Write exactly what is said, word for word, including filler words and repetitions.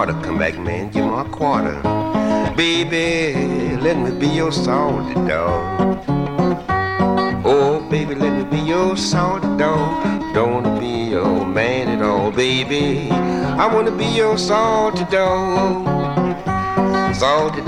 quarter. Come back, man, give me a quarter. Baby, let me be your salty dog. Oh, baby, let me be your salty dog. Don't wanna be your man at all, baby. I wanna be your salty dog. Salty